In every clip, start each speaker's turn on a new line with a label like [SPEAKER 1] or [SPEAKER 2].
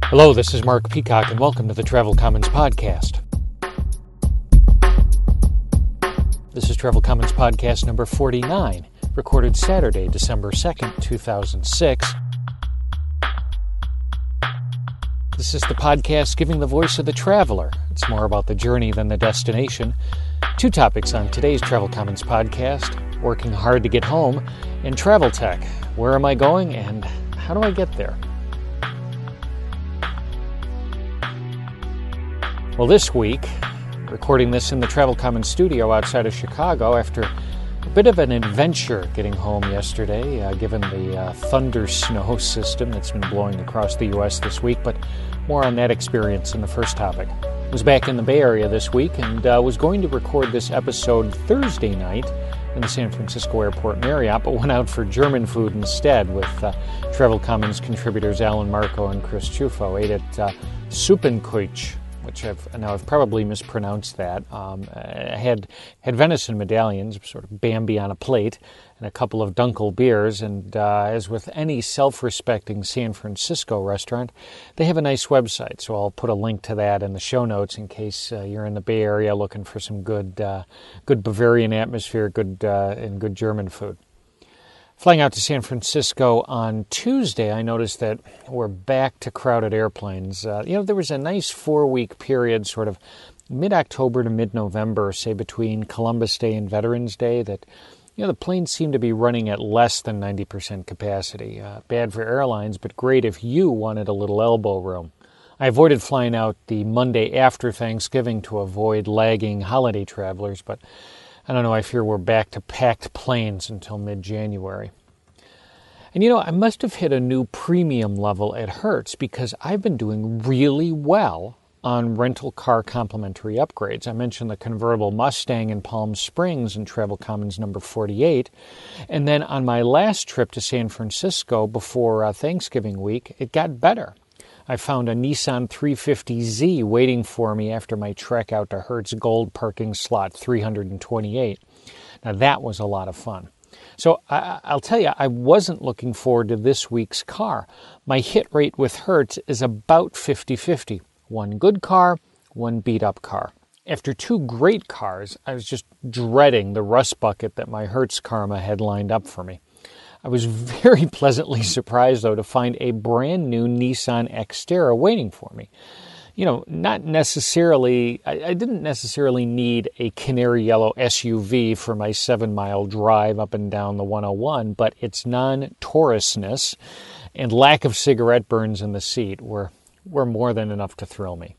[SPEAKER 1] Hello, this is Mark Peacock, and welcome to the Travel Commons Podcast. This is Travel Commons Podcast number 49, recorded Saturday, December 2nd, 2006. This is the podcast giving the voice of the traveler. It's more about the journey than the destination. Two topics on today's Travel Commons Podcast: working hard to get home, and travel tech. Where am I going, and how do I get there? Well, this week, recording this in the Travel Commons studio outside of Chicago after a bit of an adventure getting home yesterday, given the thunder snow system that's been blowing across the U.S. this week, but more on that experience in the first topic. I was back in the Bay Area this week and was going to record this episode Thursday night in the San Francisco Airport Marriott, but went out for German food instead with Travel Commons contributors Alan Marco and Chris Chufo. Ate at Suppenküche, which I've probably mispronounced that. Had venison medallions, sort of Bambi on a plate, and a couple of Dunkel beers. And as with any self-respecting San Francisco restaurant, they have a nice website. So I'll put a link to that in the show notes in case you're in the Bay Area looking for some good Bavarian atmosphere, good German food. Flying out to San Francisco on Tuesday, I noticed that we're back to crowded airplanes. There was a nice 4-week period, sort of mid-October to mid-November, say between Columbus Day and Veterans Day, that the planes seem to be running at less than 90% capacity. Bad for airlines, but great if you wanted a little elbow room. I avoided flying out the Monday after Thanksgiving to avoid lagging holiday travelers, but I don't know, I fear we're back to packed planes until mid-January. And I must have hit a new premium level at Hertz because I've been doing really well on rental car complimentary upgrades. I mentioned the convertible Mustang in Palm Springs in Travel Commons number 48. And then on my last trip to San Francisco before Thanksgiving week, it got better. I found a Nissan 350Z waiting for me after my trek out to Hertz Gold parking slot 328. Now that was a lot of fun. So I'll tell you, I wasn't looking forward to this week's car. My hit rate with Hertz is about 50-50. One good car, one beat-up car. After two great cars, I was just dreading the rust bucket that my Hertz karma had lined up for me. I was very pleasantly surprised, though, to find a brand new Nissan Xterra waiting for me. Not necessarily, I didn't necessarily need a canary yellow SUV for my 7-mile drive up and down the 101, but its non-Taurusness and lack of cigarette burns in the seat were more than enough to thrill me.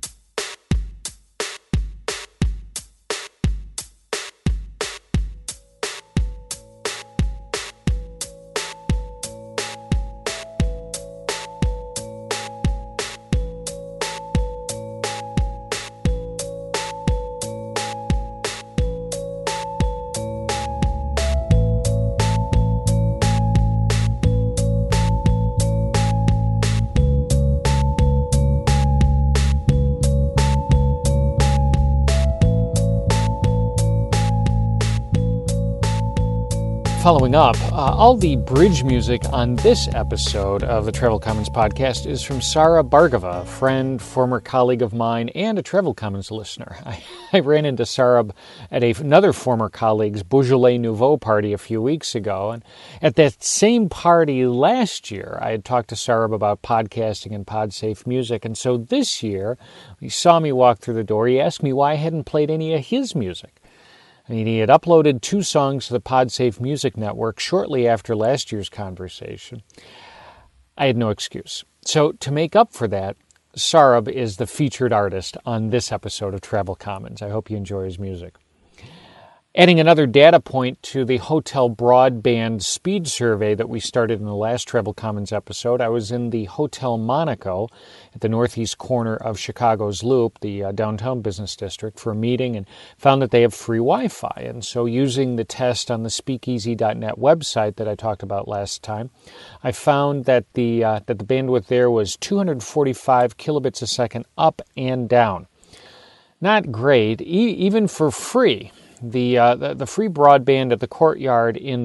[SPEAKER 1] Following up, all the bridge music on this episode of the Travel Commons podcast is from Sara Bhargava, a friend, former colleague of mine, and a Travel Commons listener. I ran into Sara at another former colleague's Beaujolais Nouveau party a few weeks ago, and at that same party last year, I had talked to Sara about podcasting and PodSafe music, and so this year, he saw me walk through the door, he asked me why I hadn't played any of his music. He had uploaded 2 songs to the PodSafe Music Network shortly after last year's conversation. I had no excuse. So to make up for that, Sarab is the featured artist on this episode of Travel Commons. I hope you enjoy his music. Adding another data point to the hotel broadband speed survey that we started in the last Travel Commons episode, I was in the Hotel Monaco at the northeast corner of Chicago's Loop, the downtown business district, for a meeting and found that they have free Wi-Fi. And so using the test on the speakeasy.net website that I talked about last time, I found that the bandwidth there was 245 kilobits a second up and down. Not great, even for free. The free broadband at the Courtyard in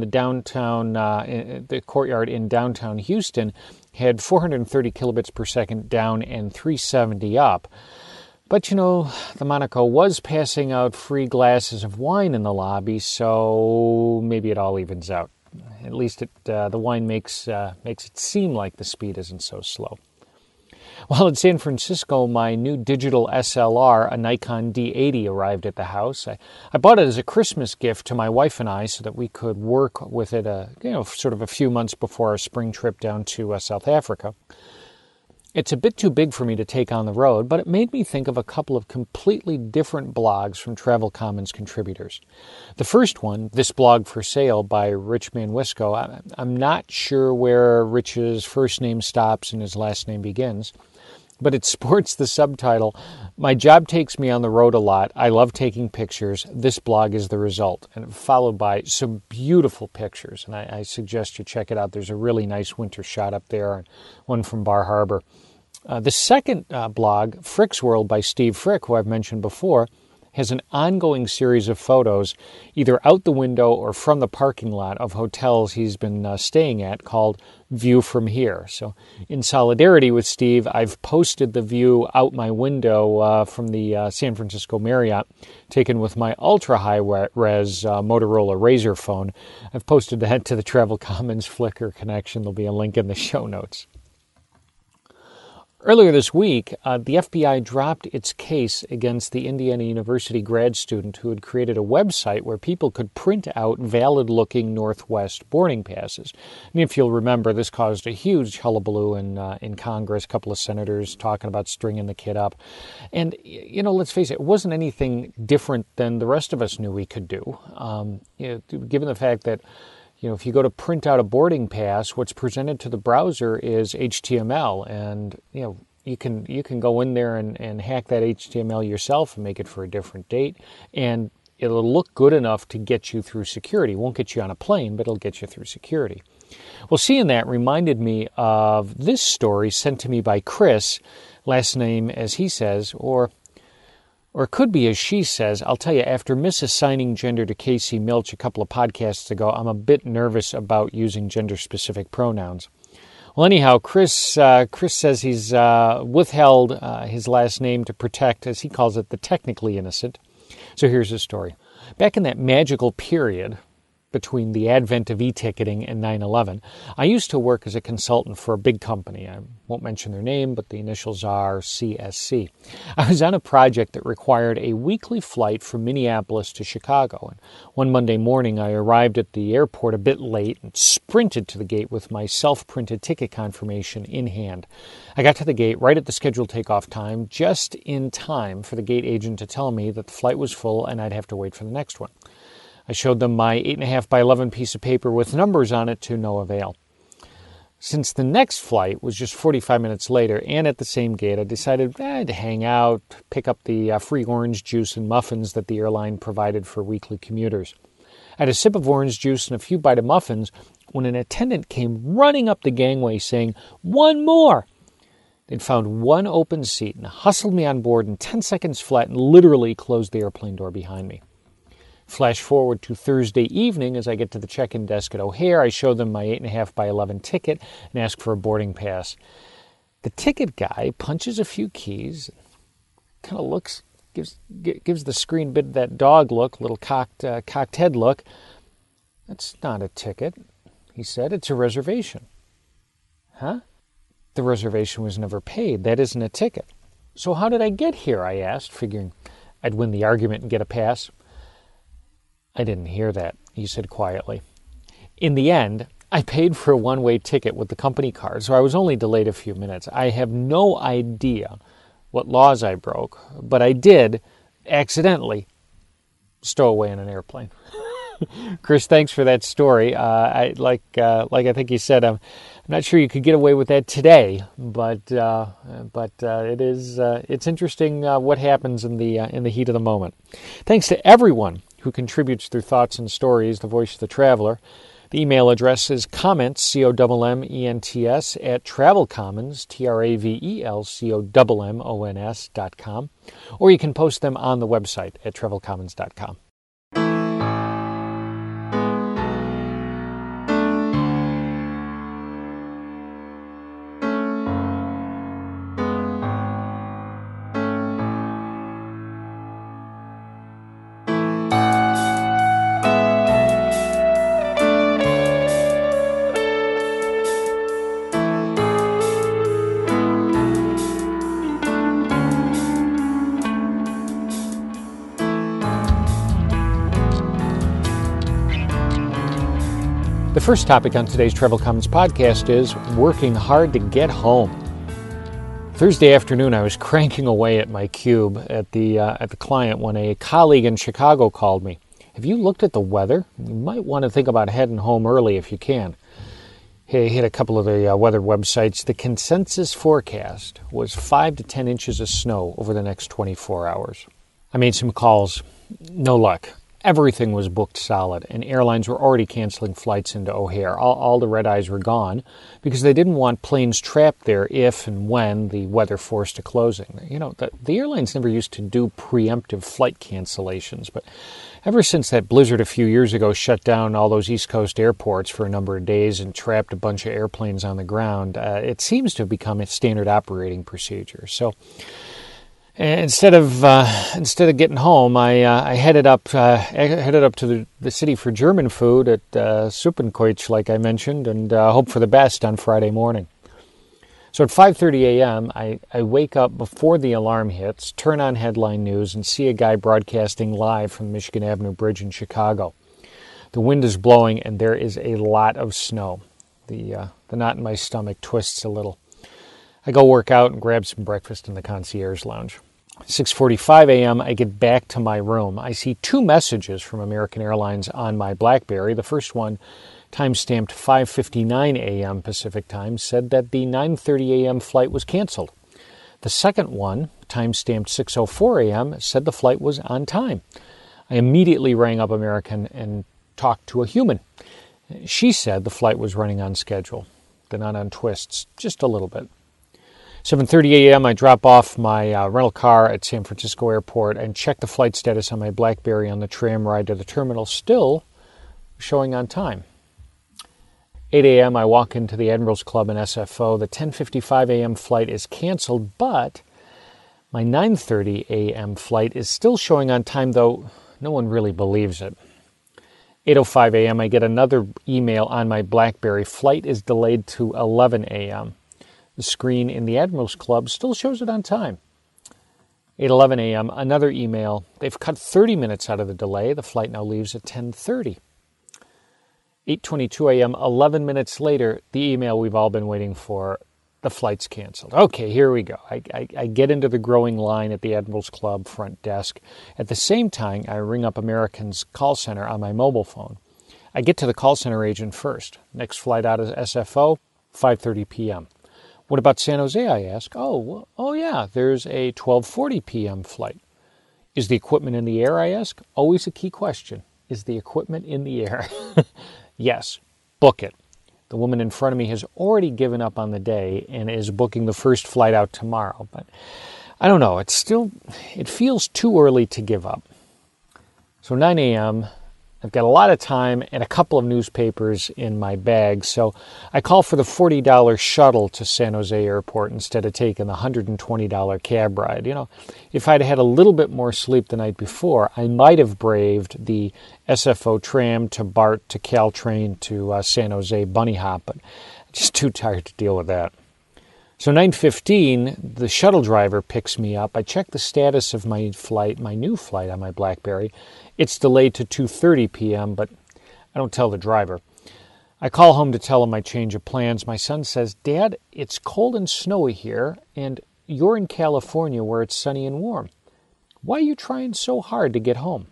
[SPEAKER 1] downtown Houston had 430 kilobits per second down and 370 up. But, the Monaco was passing out free glasses of wine in the lobby, so maybe it all evens out. At least the wine makes it seem like the speed isn't so slow. While in San Francisco, my new digital SLR, a Nikon D80, arrived at the house. I bought it as a Christmas gift to my wife and I so that we could work with it, sort of a few months before our spring trip down to South Africa. It's a bit too big for me to take on the road, but it made me think of a couple of completely different blogs from Travel Commons contributors. The first one, This Blog for Sale by Rich Manwisco. I'm not sure where Rich's first name stops and his last name begins, but it sports the subtitle, My job takes me on the road a lot. I love taking pictures. This blog is the result. And followed by some beautiful pictures. And I suggest you check it out. There's a really nice winter shot up there, and one from Bar Harbor. The second blog, Frick's World by Steve Frick, who I've mentioned before, has an ongoing series of photos, either out the window or from the parking lot of hotels he's been staying at, called View From Here. So in solidarity with Steve, I've posted the view out my window from the San Francisco Marriott, taken with my ultra-high-res Motorola Razr phone. I've posted that to the Travel Commons Flickr connection. There'll be a link in the show notes. Earlier this week, the FBI dropped its case against the Indiana University grad student who had created a website where people could print out valid-looking Northwest boarding passes. And if you'll remember, this caused a huge hullabaloo in Congress, a couple of senators talking about stringing the kid up. And, let's face it wasn't anything different than the rest of us knew we could do. Given the fact that if you go to print out a boarding pass, what's presented to the browser is HTML, and you can go in there and hack that HTML yourself and make it for a different date, and it'll look good enough to get you through security. It won't get you on a plane, but it'll get you through security. Well, seeing that reminded me of this story sent to me by Chris, last name as he says, or it could be as she says. I'll tell you, after misassigning gender to Casey Milch a couple of podcasts ago, I'm a bit nervous about using gender-specific pronouns. Well, anyhow, Chris says he's withheld his last name to protect, as he calls it, the technically innocent. So here's his story. Back in that magical period between the advent of e-ticketing and 9/11, I used to work as a consultant for a big company. I won't mention their name, but the initials are CSC. I was on a project that required a weekly flight from Minneapolis to Chicago. And one Monday morning, I arrived at the airport a bit late and sprinted to the gate with my self-printed ticket confirmation in hand. I got to the gate right at the scheduled takeoff time, just in time for the gate agent to tell me that the flight was full and I'd have to wait for the next one. I showed them my 8.5 by 11 piece of paper with numbers on it to no avail. Since the next flight was just 45 minutes later and at the same gate, I decided I'd hang out, pick up the free orange juice and muffins that the airline provided for weekly commuters. I had a sip of orange juice and a few bites of muffins when an attendant came running up the gangway saying, "One more!" They'd found one open seat and hustled me on board in 10 seconds flat and literally closed the airplane door behind me. Flash forward to Thursday evening as I get to the check-in desk at O'Hare. I show them my 8.5 by 11 ticket and ask for a boarding pass. The ticket guy punches a few keys, kind of looks, gives the screen a bit of that dog look, little cocked head look. "That's not a ticket," he said. "It's a reservation." "Huh? The reservation was never paid. That isn't a ticket." "So how did I get here?" I asked, figuring I'd win the argument and get a pass. "I didn't hear that," he said quietly. In the end, I paid for a one-way ticket with the company card, so I was only delayed a few minutes. I have no idea what laws I broke, but I did accidentally stow away in an airplane. Chris, thanks for that story. Like I think you said, I'm not sure you could get away with that today, but it's interesting what happens in the heat of the moment. Thanks to everyone who contributes through thoughts and stories, the voice of the traveler. The email address is comments, COMMENTS, at travelcommons, TRAVELCOMMONS.com, or you can post them on the website at travelcommons.com. first topic on today's Travel Commons podcast is working hard to get home. Thursday afternoon, I was cranking away at my cube at the client when a colleague in Chicago called me. Have you looked at the weather? You might want to think about heading home early if you can. He hit a couple of the weather websites. The consensus forecast was 5 to 10 inches of snow over the next 24 hours. I made some calls. No luck. Everything was booked solid, and airlines were already canceling flights into O'Hare. All the red eyes were gone because they didn't want planes trapped there if and when the weather forced a closing. You know, the airlines never used to do preemptive flight cancellations, but ever since that blizzard a few years ago shut down all those East Coast airports for a number of days and trapped a bunch of airplanes on the ground, it seems to have become a standard operating procedure. So instead of getting home, I headed up to the city for German food at Suppenkreuz, like I mentioned, and hope for the best on Friday morning. So at 5:30 a.m., I wake up before the alarm hits, turn on headline news, and see a guy broadcasting live from the Michigan Avenue Bridge in Chicago. The wind is blowing, and there is a lot of snow. The knot in my stomach twists a little. I go work out and grab some breakfast in the concierge lounge. 6:45 a.m., I get back to my room. I see two messages from American Airlines on my BlackBerry. The first one, time-stamped 5:59 a.m. Pacific Time, said that the 9:30 a.m. flight was canceled. The second one, time-stamped 6:04 a.m., said the flight was on time. I immediately rang up American and talked to a human. She said the flight was running on schedule. The knot on twists just a little bit. 7:30 a.m., I drop off my rental car at San Francisco Airport and check the flight status on my BlackBerry on the tram ride to the terminal, still showing on time. 8 a.m., I walk into the Admirals Club in SFO. The 10:55 a.m. flight is canceled, but my 9:30 a.m. flight is still showing on time, though no one really believes it. 8:05 a.m., I get another email on my BlackBerry. Flight is delayed to 11 a.m. The screen in the Admirals Club still shows it on time. 8:11 a.m., another email. They've cut 30 minutes out of the delay. The flight now leaves at 10:30. 8:22 a.m., 11 minutes later, the email we've all been waiting for, the flight's canceled. Okay, here we go. I get into the growing line at the Admirals Club front desk. At the same time, I ring up American's call center on my mobile phone. I get to the call center agent first. Next flight out of SFO, 5:30 p.m. What about San Jose, I ask? Oh yeah, there's a 12:40 p.m. flight. Is the equipment in the air, I ask? Always a key question. Is the equipment in the air? Yes, book it. The woman in front of me has already given up on the day and is booking the first flight out tomorrow. But I don't know, it feels too early to give up. So 9 a.m., I've got a lot of time and a couple of newspapers in my bag, so I call for the $40 shuttle to San Jose Airport instead of taking the $120 cab ride. You know, if I'd had a little bit more sleep the night before, I might have braved the SFO tram to BART to Caltrain to San Jose Bunny Hop, but I'm just too tired to deal with that. So 9:15, the shuttle driver picks me up. I check the status of my flight, my new flight on my BlackBerry. It's delayed to 2:30 p.m., but I don't tell the driver. I call home to tell him my change of plans. My son says, "Dad, it's cold and snowy here, and you're in California where it's sunny and warm. Why are you trying so hard to get home?"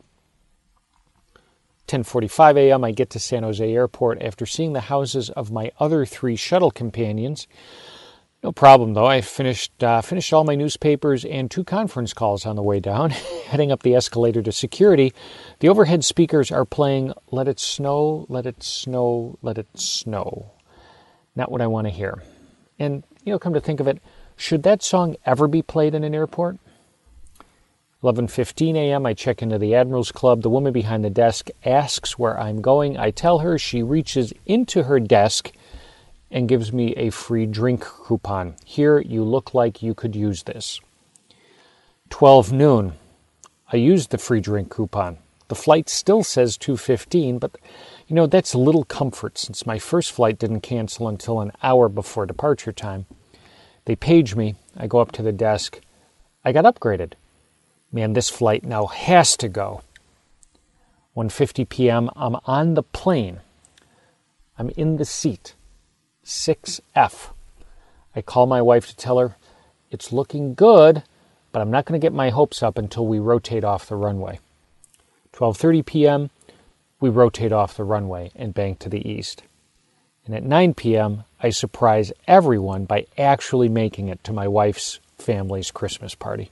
[SPEAKER 1] 10:45 a.m., I get to San Jose Airport after seeing the houses of my other 3 shuttle companions. No problem, though. I finished all my newspapers and 2 conference calls on the way down. Heading up the escalator to security, the overhead speakers are playing "Let It Snow, Let It Snow, Let It Snow." Not what I want to hear. And, come to think of it, should that song ever be played in an airport? 11:15 a.m., I check into the Admirals Club. The woman behind the desk asks where I'm going. I tell her. She reaches into her desk and gives me a free drink coupon. Here, you look like you could use this. 12 noon. I used the free drink coupon. The flight still says 2:15, but, that's a little comfort since my first flight didn't cancel until an hour before departure time. They page me. I go up to the desk. I got upgraded. Man, this flight now has to go. 1:50 p.m., I'm on the plane. I'm in the seat. 6F. I call my wife to tell her it's looking good, but I'm not going to get my hopes up until we rotate off the runway. 12:30 p.m., we rotate off the runway and bank to the east. And at 9 p.m., I surprise everyone by actually making it to my wife's family's Christmas party.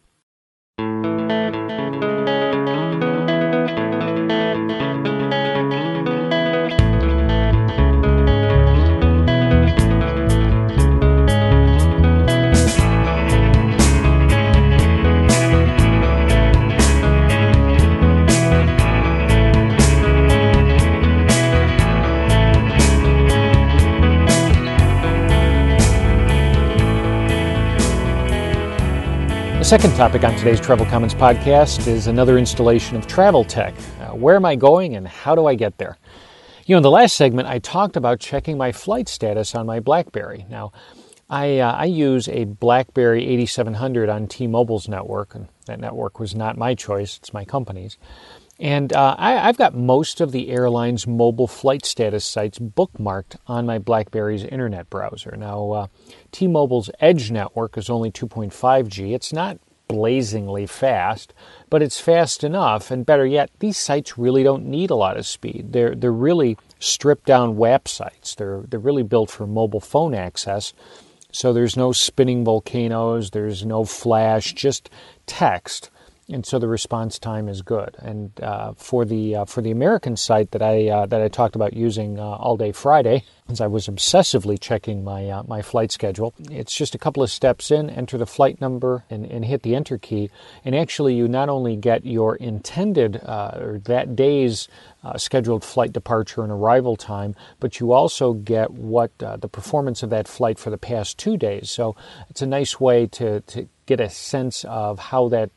[SPEAKER 1] The second topic on today's Travel Commons podcast is another installation of travel tech. Where am I going and how do I get there? In the last segment, I talked about checking my flight status on my BlackBerry. Now, I use a BlackBerry 8700 on T-Mobile's network, and that network was not my choice, it's my company's. And I've got most of the airline's mobile flight status sites bookmarked on my BlackBerry's internet browser. Now, T-Mobile's Edge network is only 2.5G. It's not blazingly fast, but it's fast enough. And better yet, these sites really don't need a lot of speed. They're really stripped down WAP sites. They're really built for mobile phone access. So there's no spinning volcanoes. There's no flash, just text. And so the response time is good. And for the American site that I talked about using all day Friday, as I was obsessively checking my flight schedule, it's just a couple of steps in, enter the flight number, and hit the enter key. And actually, you not only get your intended or that day's scheduled flight departure and arrival time, but you also get what the performance of that flight for the past 2 days. So it's a nice way to get a sense of how that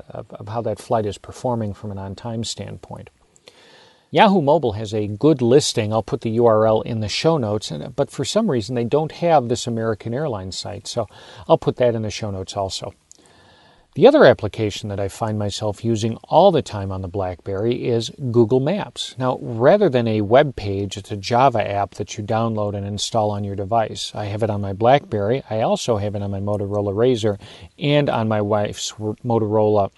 [SPEAKER 1] flight is performing from an on-time standpoint. Yahoo Mobile has a good listing. I'll put the URL in the show notes, but for some reason they don't have this American Airlines site, so I'll put that in the show notes also. The other application that I find myself using all the time on the BlackBerry is Google Maps. Now, rather than a web page, it's a Java app that you download and install on your device. I have it on my BlackBerry. I also have it on my Motorola Razr and on my wife's Motorola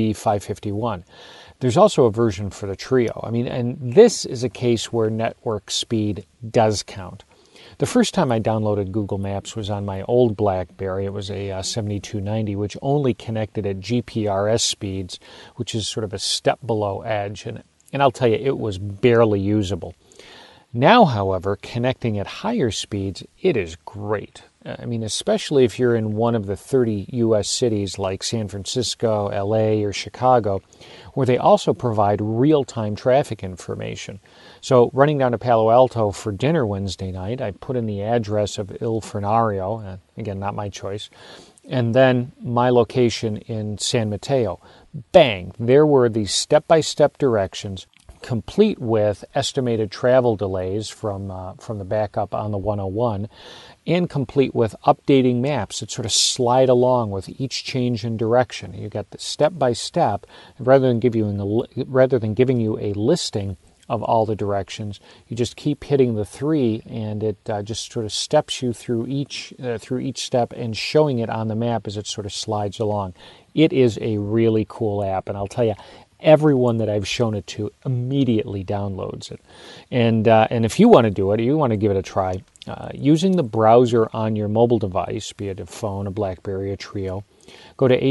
[SPEAKER 1] V551. There's also a version for the Trio. And this is a case where network speed does count. The first time I downloaded Google Maps was on my old BlackBerry. It was a 7290, which only connected at GPRS speeds, which is sort of a step below Edge. And I'll tell you, it was barely usable. Now, however, connecting at higher speeds, it is great. Especially if you're in one of the 30 U.S. cities like San Francisco, L.A., or Chicago, where they also provide real-time traffic information. So running down to Palo Alto for dinner Wednesday night, I put in the address of Il Fornario, again, not my choice, and then my location in San Mateo. Bang! There were these step-by-step directions, complete with estimated travel delays from the backup on the 101, and complete with updating maps that sort of slide along with each change in direction. You got the step-by-step, rather than giving you a listing of all the directions, you just keep hitting the 3, and it just sort of steps you through each step and showing it on the map as it sort of slides along. It is a really cool app, and I'll tell you, everyone that I've shown it to immediately downloads it. And if you want to do it, or you want to give it a try, using the browser on your mobile device, be it a phone, a BlackBerry, a Trio, go to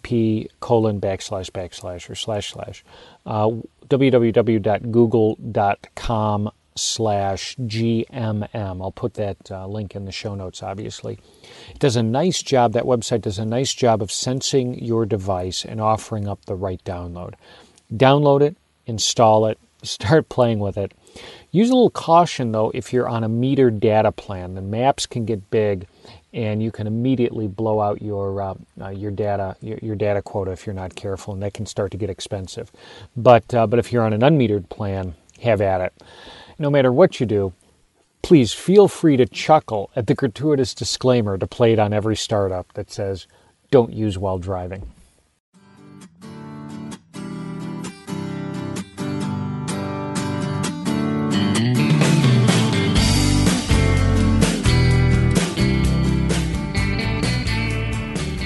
[SPEAKER 1] http://www.google.com/GMM. I'll put that link in the show notes, obviously. It does a nice job, that website does a nice job of sensing your device and offering up the right download. Download it, install it, start playing with it. Use a little caution, though, if you're on a metered data plan. The maps can get big, and you can immediately blow out your data quota if you're not careful, and that can start to get expensive. But if you're on an unmetered plan, have at it. No matter what you do, please feel free to chuckle at the gratuitous disclaimer displayed on every startup that says, "Don't use while driving."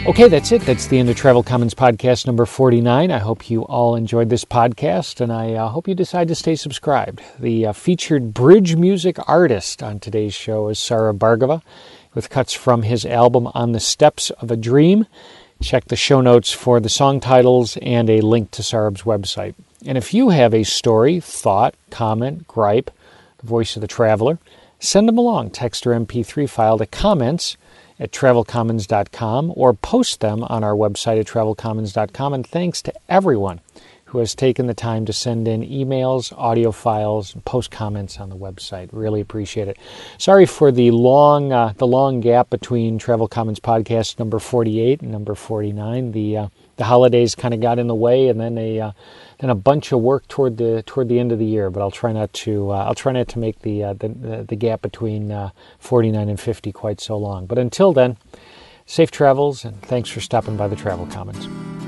[SPEAKER 1] Okay, that's it. That's the end of Travel Commons podcast number 49. I hope you all enjoyed this podcast, and I hope you decide to stay subscribed. The featured bridge music artist on today's show is Sarab Bhargava, with cuts from his album On the Steps of a Dream. Check the show notes for the song titles and a link to Sarab's website. And if you have a story, thought, comment, gripe, the voice of the traveler, send them along. Text or MP3 file to comments at travelcommons.com or post them on our website at travelcommons.com. And thanks to everyone who has taken the time to send in emails, audio files, and post comments on the website. Really appreciate it. Sorry for the long gap between Travel Commons podcast number 48 and number 49. The holidays kind of got in the way, and then a bunch of work toward the end of the year. But I'll try not to make the gap between 49 and 50 quite so long. But until then, safe travels, and thanks for stopping by the Travel Commons.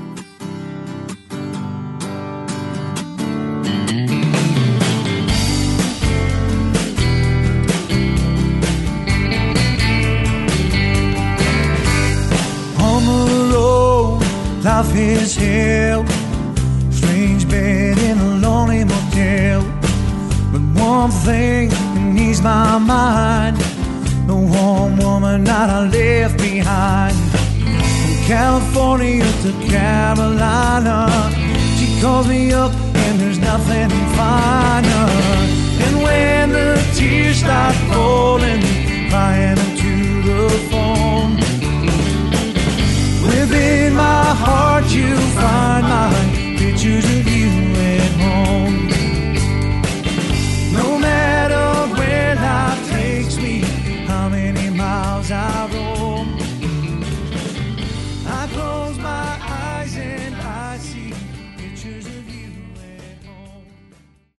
[SPEAKER 2] Life is hell, strange bed in a lonely motel. But one thing can ease my mind, the warm woman that I left behind. From California to Carolina, she calls me up and there's nothing finer. And when the tears start falling,